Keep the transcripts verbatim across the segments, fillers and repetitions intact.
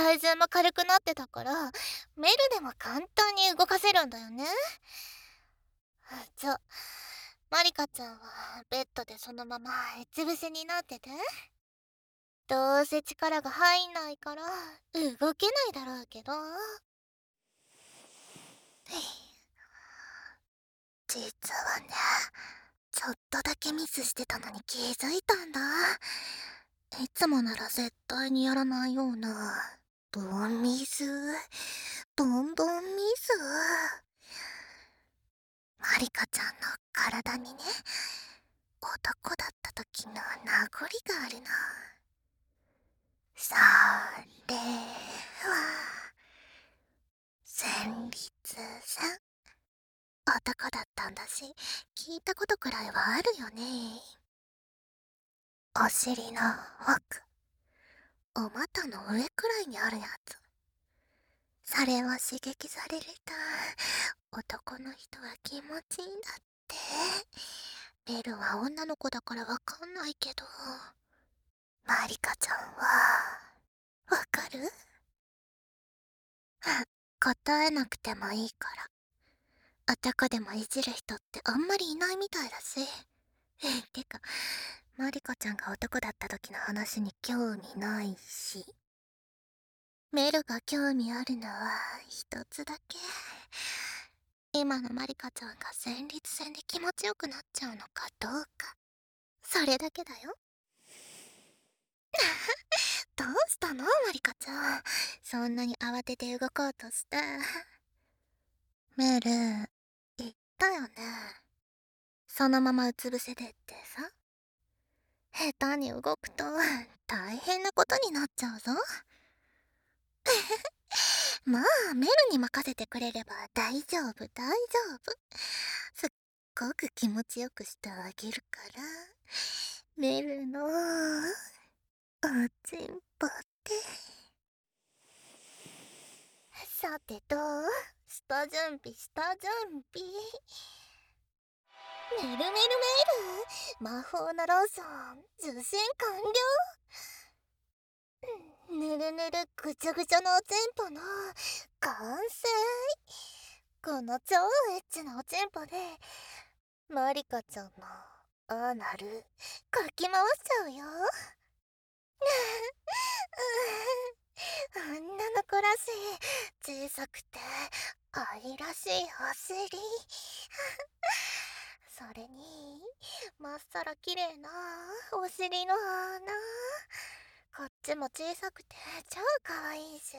体重も軽くなってたから、メルでも簡単に動かせるんだよね。じゃ、マリカちゃんはベッドでそのままうつ伏せになってて。どうせ力が入んないから動けないだろうけど。実はね、ちょっとだけミスしてたのに気づいたんだ。いつもなら絶対にやらないようなドンミス、ドンドンミス。マリカちゃんの体にね、男だった時の名残があるの。それは戦慄戦。男だったんだし、聞いたことくらいはあるよね。お尻の奥、お股の上くらいにあるやつ。それを刺激されると男の人は気持ちいいんだって。ベルは女の子だからわかんないけど、マリカちゃんはわかる？答えなくてもいいから。男でもいじる人ってあんまりいないみたいだし。てか、マリカちゃんが男だった時の話に興味ないし。メルが興味あるのは一つだけ。今のマリカちゃんが戦慄戦で気持ちよくなっちゃうのかどうか。それだけだよ。どうしたのマリカちゃん。そんなに慌てて動こうとして。メル、言ったよね。そのままうつ伏せでってさ。下手に動くと大変なことになっちゃうぞ。まあ、メルに任せてくれれば大丈夫、大丈夫。すっごく気持ちよくしてあげるから。メルのおちんぽって。さてと、下準備、下準備。メルメルメル、魔法のローション、受信完了。ぬるぬるぐちゃぐちゃのおちんぽの完成。この超エッチなおちんぽでマリカちゃんのアナルかき回しちゃうよ。女の子らしい小さくて愛らしいお尻。それにまっさら綺麗なお尻の穴。こっちも小さくて超可愛いし。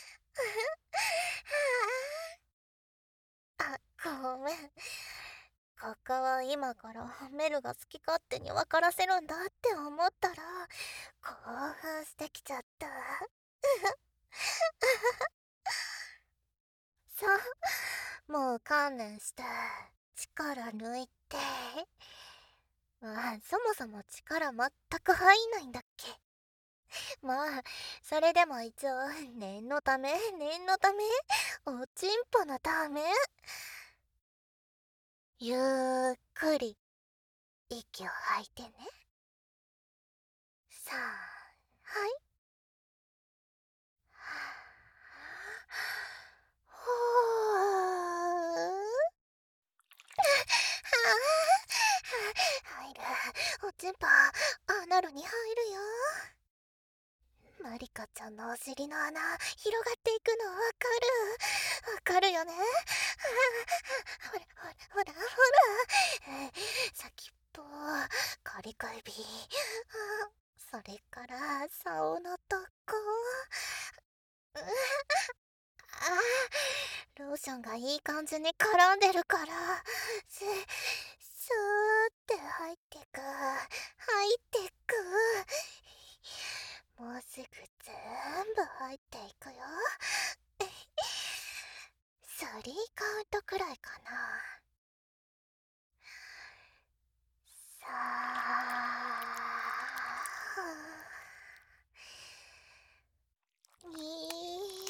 あ、ごめん。ここは今からメルが好き勝手に分からせるんだって思ったら興奮してきちゃった。さあ、もう観念して力抜いて。まあ、そもそも力全く入んないんだっけ。まあ、それでも一応念のため念のためおちんぽのため。ゆっくり息を吐いてね。さあ、はい。ほー。入る。おちんぽアナルに入るよ。マリカちゃんのお尻の穴広がっていくのわかる。わかるよね。ほらほらほらほら。先っぽ、カリカエビ、それから竿のとこ。あー、ローションがいい感じに絡んでるからススーって入ってく入ってく。もうすぐ全部入っていくよ。スリーカウントくらいかな。さあ、に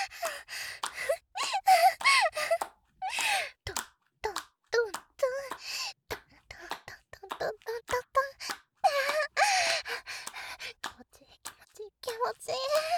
トントントントントントントントントントントン。気持ちいい気持ちいい気持ちい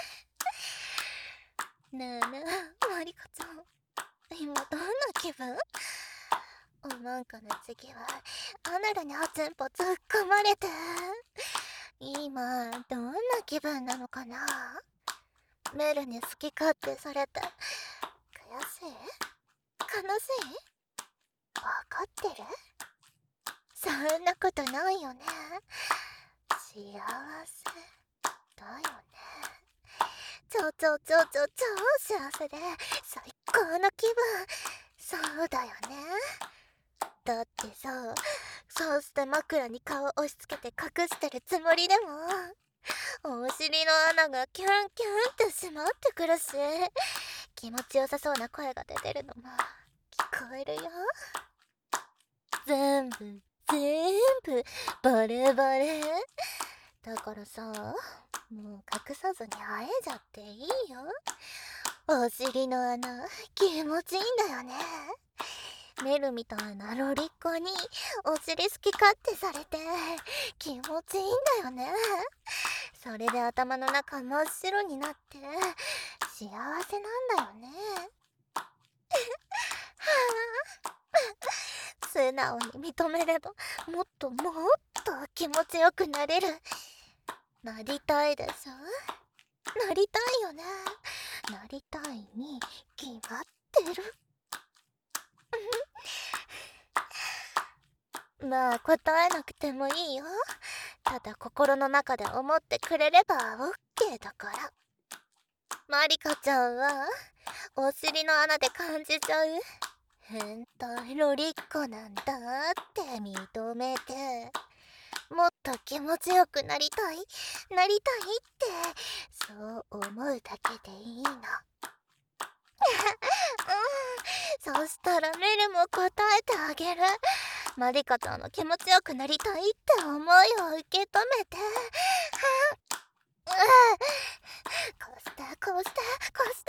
い。ねえねえマリカちゃん、今どんな気分？おなんかの次はアナルにおつんぽ突っ込まれて、今どんな気分なのかな？メルに好き勝手されて悔しい？悲しい？わかってる？そんなことないよね。幸せだよね。超超超超超幸せで最高の気分。そうだよね。だってさ、そうして枕に顔押し付けて隠してるつもりでも、お尻の穴がキュンキュンって閉まってくるし、気持ちよさそうな声が出てるのも聞こえるよ。全部全部バレバレだからさ、もう隠さずに会えじゃっていいよ。お尻の穴気持ちいいんだよね。メルみたいなロリっ子にお尻好き勝手されて気持ちいいんだよね。それで頭の中真っ白になって幸せなんだよね。素直に認めればもっともっと気持ちよくなれる。なりたいでしょ？なりたいよね。なりたいに決まってる。まあ答えなくてもいいよ。ただ心の中で思ってくれればオッケーだから。マリカちゃんはお尻の穴で感じちゃう変態ロリっ子なんだって認めて、もっと気持ちよくなりたいなりたいってそう思うだけでいいの。うん、そしたらメルも答えてあげる。マリカちゃんの気持ちよくなりたいって思いを受け止めて、うん、こうしてこうしてこうして、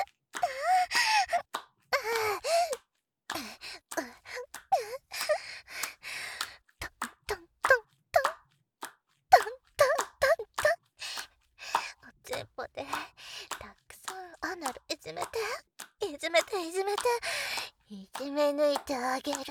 トントントントントントントントン。おちんぽでたくさんアナルいじめていじめていじめていじめ抜いてあげる。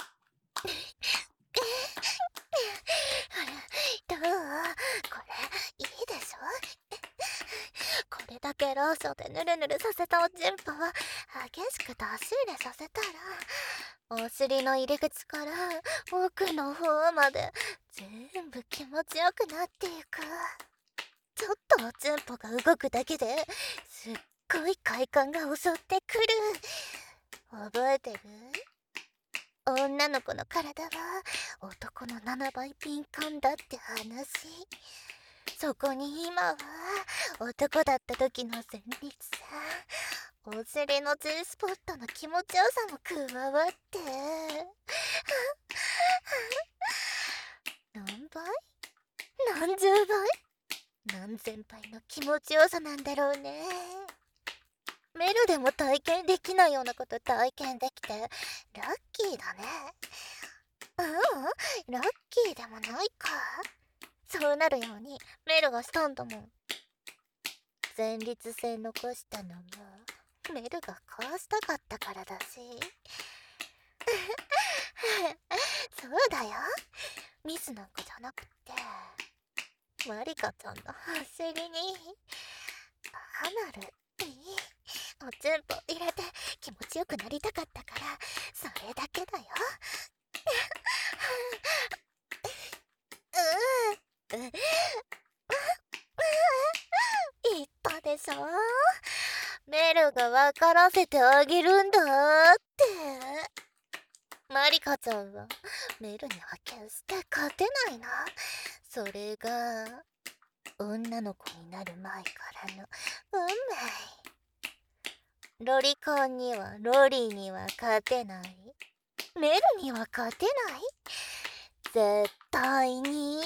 どう？これいいでしょ？これだけローションでぬるぬるさせたおちんぽを激しく出し入れさせたら、お尻の入り口から奥の方まで全部気持ちよくなっていく。ちょっとおちんぽが動くだけですっごい快感が襲ってくる。覚えてる？女の子の体は男のななばい敏感だって話。そこに今は男だった時の旋律さ、お尻の G スポットの気持ちよさも加わって何倍？何十倍？何千倍の気持ちよさなんだろうね。メルでも体験できないようなこと体験できてラッキーだね。ううん、ラッキーでもないか。そうなるようにメルがしたんだもん。前立腺残したのもメルがこうしたかったからだしそうだよ、ミスなんかじゃなくてマリカちゃんのお尻にアナルにおちんぽ入れて気持ちよくなりたかったから、それだけだよ。うん、うん、言ったでしょ、メルが分からせてあげるんだって。マリカちゃんはメルには決して勝てないな。それが女の子になる前からの運命。ロリコンにはロリーには勝てない、メルには勝てない、絶対に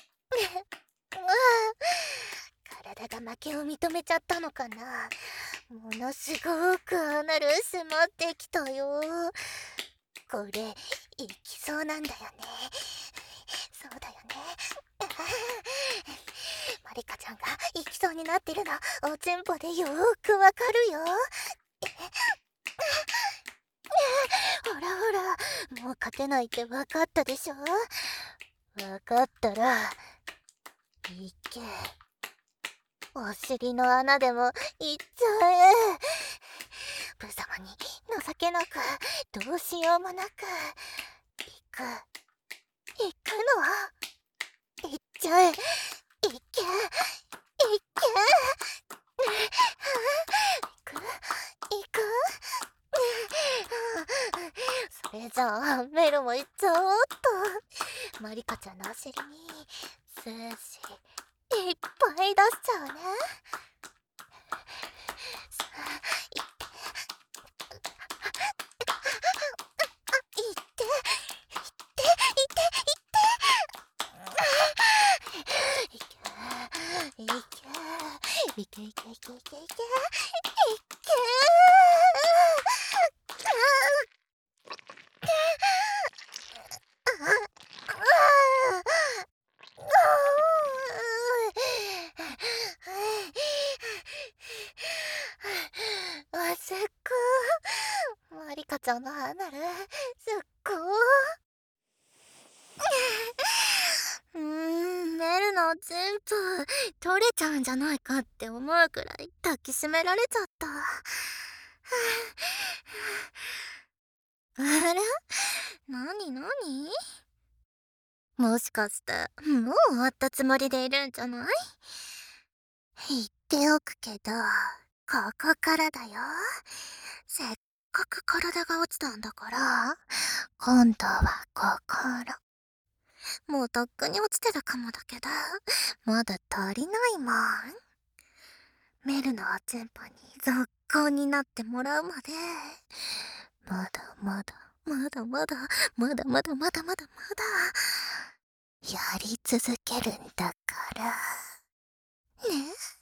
体が負けを認めちゃったのかな。ものすごくアナル迫ってきたよ。これいきそうなんだよね。そうだよね。マリカちゃんがいきそうになってるのおちんぽでよーくわかるよ。ほらほら、もう勝てないって分かったでしょ。分かったらいけ、お尻の穴でもいっちゃえ。無様に情けなくどうしようもなくいく、いくの、いっちゃえ、いけ、いけ、いく、いく。それじゃあメルもいっちゃおうっと。マリカちゃんのお尻に精子いっぱい出しちゃうね。さあいっていっていっていっていっていけいけいけいけいけいけいけいけあ、すっごー。マリカちゃんのアナルすっごー。うーん、メルのチンポ取れちゃうんじゃないかって思うくらい抱きしめられちゃった。あれ、なになに、もしかしてもう終わったつもりでいるんじゃない？言っておくけど、ここからだよ。せっかく体が落ちたんだから、今度は心。もうとっくに落ちてるかもだけど、まだ足りないもん。メルのおちんぽに続行になってもらうまで、まだまだ、まだまだ、まだまだまだまだまだ、やり続けるんだから。ね。